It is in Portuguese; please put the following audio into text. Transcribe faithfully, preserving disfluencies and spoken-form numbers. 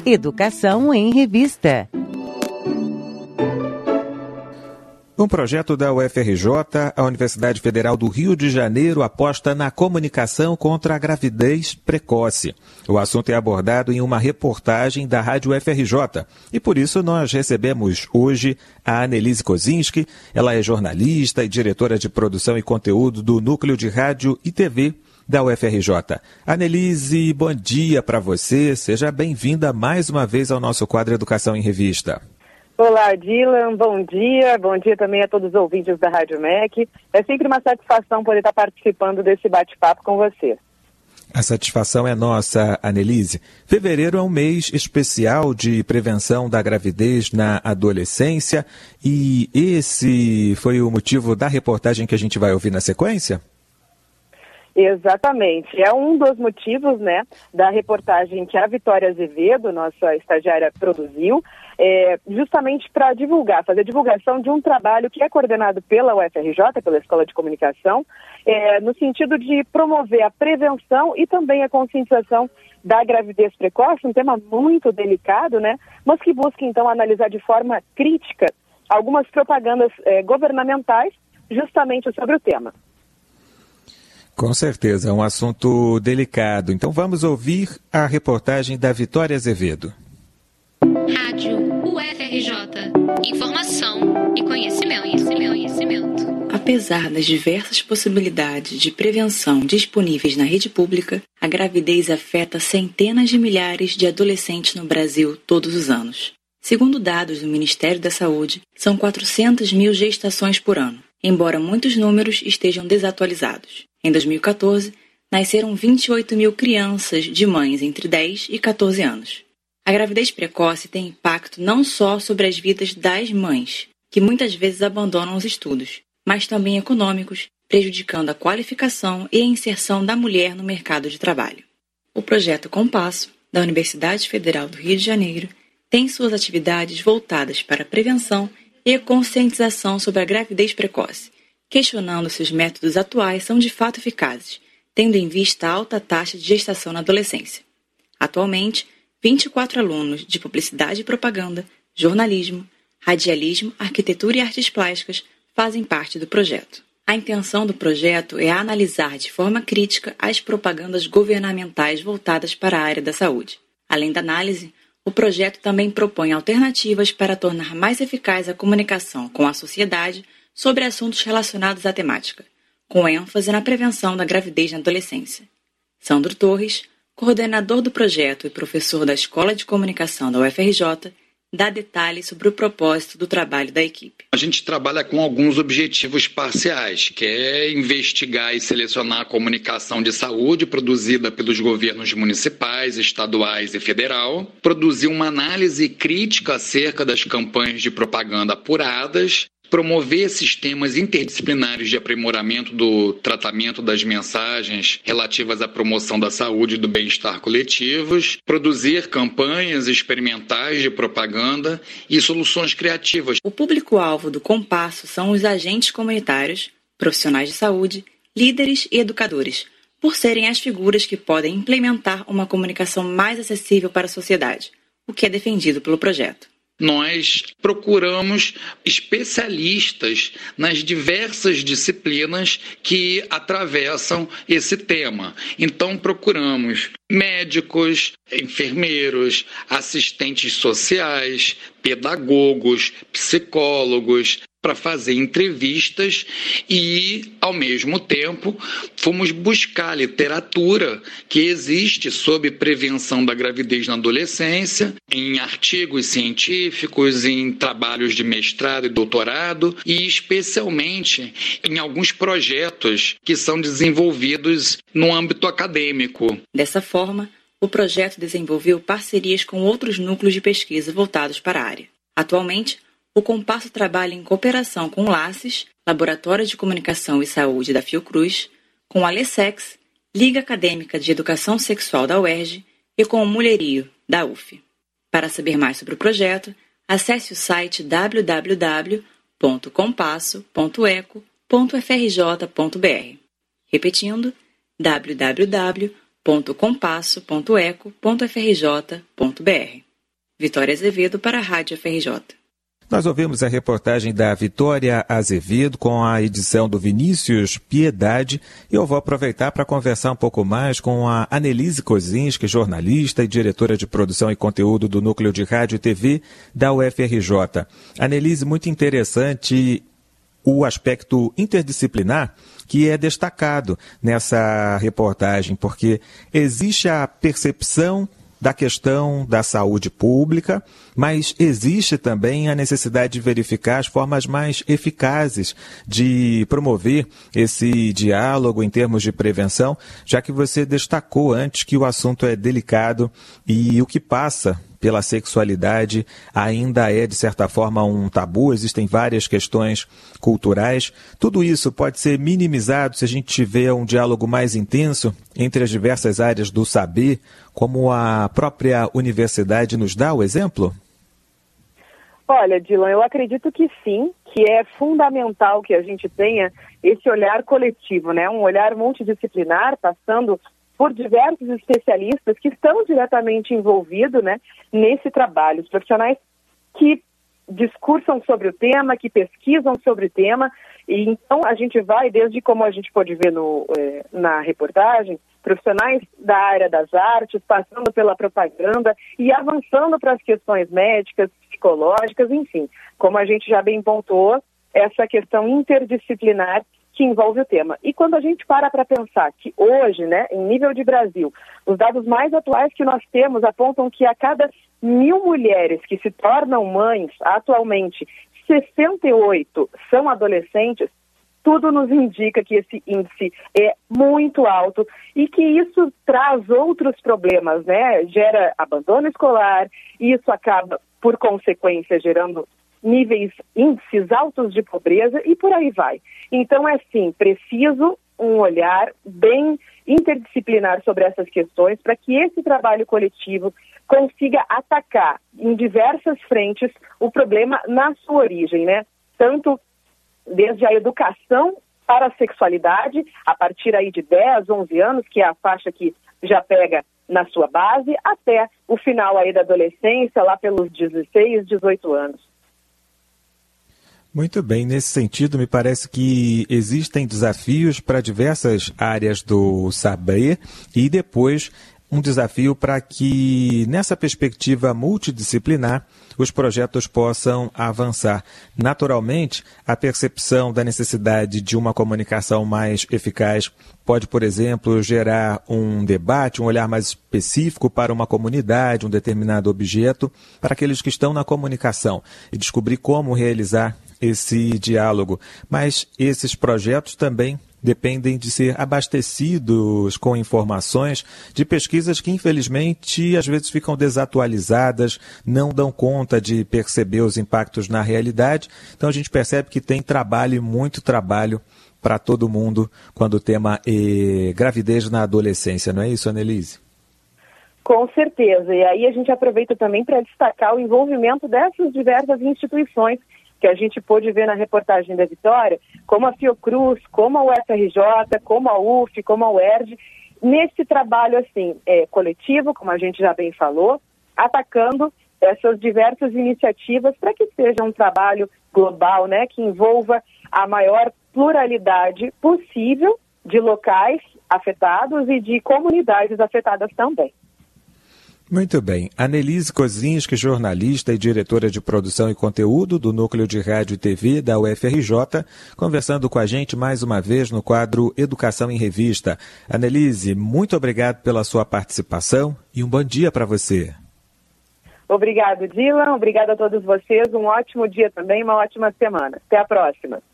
Educação em Revista. Um projeto da U F R J, a Universidade Federal do Rio de Janeiro aposta na comunicação contra a gravidez precoce. O assunto é abordado em uma reportagem da Rádio U F R J e por isso nós recebemos hoje a Annelise Kozinski. Ela é jornalista e diretora de produção e conteúdo do Núcleo de Rádio e T V da U F R J. Annelise, bom dia para você. Seja bem-vinda mais uma vez ao nosso quadro Educação em Revista. Olá, Dylan, bom dia, bom dia também a todos os ouvintes da Rádio M E C. É sempre uma satisfação poder estar participando desse bate-papo com você. A satisfação é nossa, Annelise. Fevereiro é um mês especial de prevenção da gravidez na adolescência e esse foi o motivo da reportagem que a gente vai ouvir na sequência? Exatamente, é um dos motivos, né, da reportagem que a Vitória Azevedo, nossa estagiária, produziu, é, justamente para divulgar, fazer divulgação de um trabalho que é coordenado pela U F R J, pela Escola de Comunicação, é, no sentido de promover a prevenção e também a conscientização da gravidez precoce, um tema muito delicado, né, mas que busca então analisar de forma crítica algumas propagandas é, governamentais justamente sobre o tema. Com certeza, é um assunto delicado. Então vamos ouvir a reportagem da Vitória Azevedo. Rádio U F R J. Informação e conhecimento, conhecimento, conhecimento. Apesar das diversas possibilidades de prevenção disponíveis na rede pública, a gravidez afeta centenas de milhares de adolescentes no Brasil todos os anos. Segundo dados do Ministério da Saúde, são quatrocentas mil gestações por ano, embora muitos números estejam desatualizados. Em dois mil e quatorze, nasceram vinte e oito mil crianças de mães entre dez e quatorze anos. A gravidez precoce tem impacto não só sobre as vidas das mães, que muitas vezes abandonam os estudos, mas também econômicos, prejudicando a qualificação e a inserção da mulher no mercado de trabalho. O projeto Compasso, da Universidade Federal do Rio de Janeiro, tem suas atividades voltadas para a prevenção e a conscientização sobre a gravidez precoce, questionando se os métodos atuais são de fato eficazes, tendo em vista a alta taxa de gestação na adolescência. Atualmente, vinte e quatro alunos de Publicidade e Propaganda, Jornalismo, Radialismo, Arquitetura e Artes Plásticas fazem parte do projeto. A intenção do projeto é analisar de forma crítica as propagandas governamentais voltadas para a área da saúde. Além da análise, o projeto também propõe alternativas para tornar mais eficaz a comunicação com a sociedade sobre assuntos relacionados à temática, com ênfase na prevenção da gravidez na adolescência. Sandro Torres, coordenador do projeto e professor da Escola de Comunicação da U F R J, dá detalhes sobre o propósito do trabalho da equipe. A gente trabalha com alguns objetivos parciais, que é investigar e selecionar a comunicação de saúde produzida pelos governos municipais, estaduais e federal, produzir uma análise crítica acerca das campanhas de propaganda apuradas, promover sistemas interdisciplinares de aprimoramento do tratamento das mensagens relativas à promoção da saúde e do bem-estar coletivos, produzir campanhas experimentais de propaganda e soluções criativas. O público-alvo do Compasso são os agentes comunitários, profissionais de saúde, líderes e educadores, por serem as figuras que podem implementar uma comunicação mais acessível para a sociedade, o que é defendido pelo projeto. Nós procuramos especialistas nas diversas disciplinas que atravessam esse tema. Então, procuramos médicos, enfermeiros, assistentes sociais, pedagogos, psicólogos, para fazer entrevistas e, ao mesmo tempo, fomos buscar literatura que existe sobre prevenção da gravidez na adolescência, em artigos científicos, em trabalhos de mestrado e doutorado e, especialmente, em alguns projetos que são desenvolvidos no âmbito acadêmico. Dessa forma, o projeto desenvolveu parcerias com outros núcleos de pesquisa voltados para a área. Atualmente, o Compasso trabalha em cooperação com o LACES, Laboratório de Comunicação e Saúde da Fiocruz, com a LESEX, Liga Acadêmica de Educação Sexual da U E R J, e com o Mulherio, da U F. Para saber mais sobre o projeto, acesse o site w w w ponto compasso ponto eco ponto f r j ponto b r. Repetindo, w w w ponto compasso ponto eco ponto f r j ponto b r. Vitória Azevedo para a Rádio F R J. Nós ouvimos a reportagem da Vitória Azevedo com a edição do Vinícius Piedade e eu vou aproveitar para conversar um pouco mais com a Anelise Kozinski, jornalista e diretora de produção e conteúdo do Núcleo de Rádio e T V da U F R J. Anelise, muito interessante o aspecto interdisciplinar que é destacado nessa reportagem, porque existe a percepção da questão da saúde pública, mas existe também a necessidade de verificar as formas mais eficazes de promover esse diálogo em termos de prevenção, já que você destacou antes que o assunto é delicado e o que passa pela sexualidade ainda é, de certa forma, um tabu. Existem várias questões culturais. Tudo isso pode ser minimizado se a gente tiver um diálogo mais intenso entre as diversas áreas do saber, como a própria universidade nos dá o exemplo? Olha, Dylan, eu acredito que sim, que é fundamental que a gente tenha esse olhar coletivo, né? Um olhar multidisciplinar, passando por diversos especialistas que estão diretamente envolvidos, né, nesse trabalho. Os profissionais que discursam sobre o tema, que pesquisam sobre o tema. E então a gente vai, desde como a gente pode ver no, eh, na reportagem, profissionais da área das artes, passando pela propaganda e avançando para as questões médicas, psicológicas, enfim. Como a gente já bem pontuou, essa questão interdisciplinar que envolve o tema. E quando a gente para para pensar que hoje, né, em nível de Brasil, os dados mais atuais que nós temos apontam que a cada mil mulheres que se tornam mães, atualmente, sessenta e oito são adolescentes, tudo nos indica que esse índice é muito alto e que isso traz outros problemas, né? Gera abandono escolar, e isso acaba, por consequência, gerando níveis, índices altos de pobreza e por aí vai. Então, é sim, preciso um olhar bem interdisciplinar sobre essas questões para que esse trabalho coletivo consiga atacar em diversas frentes o problema na sua origem, né? Tanto desde a educação para a sexualidade, a partir aí de dez, onze anos, que é a faixa que já pega na sua base, até o final aí da adolescência, lá pelos dezesseis, dezoito anos. Muito bem, nesse sentido, me parece que existem desafios para diversas áreas do saber e depois um desafio para que, nessa perspectiva multidisciplinar, os projetos possam avançar. Naturalmente, a percepção da necessidade de uma comunicação mais eficaz pode, por exemplo, gerar um debate, um olhar mais específico para uma comunidade, um determinado objeto, para aqueles que estão na comunicação e descobrir como realizar esse diálogo. Mas esses projetos também dependem de ser abastecidos com informações de pesquisas que, infelizmente, às vezes ficam desatualizadas, não dão conta de perceber os impactos na realidade. Então, a gente percebe que tem trabalho, muito trabalho para todo mundo quando o tema é gravidez na adolescência. Não é isso, Anelise? Com certeza. E aí a gente aproveita também para destacar o envolvimento dessas diversas instituições que a gente pôde ver na reportagem da Vitória, como a Fiocruz, como a U F R J, como a U F, como a U E R J, nesse trabalho assim, é, coletivo, como a gente já bem falou, atacando essas diversas iniciativas para que seja um trabalho global, né, que envolva a maior pluralidade possível de locais afetados e de comunidades afetadas também. Muito bem. Anelise Kozinski, jornalista e diretora de produção e conteúdo do Núcleo de Rádio e T V da U F R J, conversando com a gente mais uma vez no quadro Educação em Revista. Anelise, muito obrigado pela sua participação e um bom dia para você. Obrigado, Dylan. Obrigado a todos vocês. Um ótimo dia também, uma ótima semana. Até a próxima.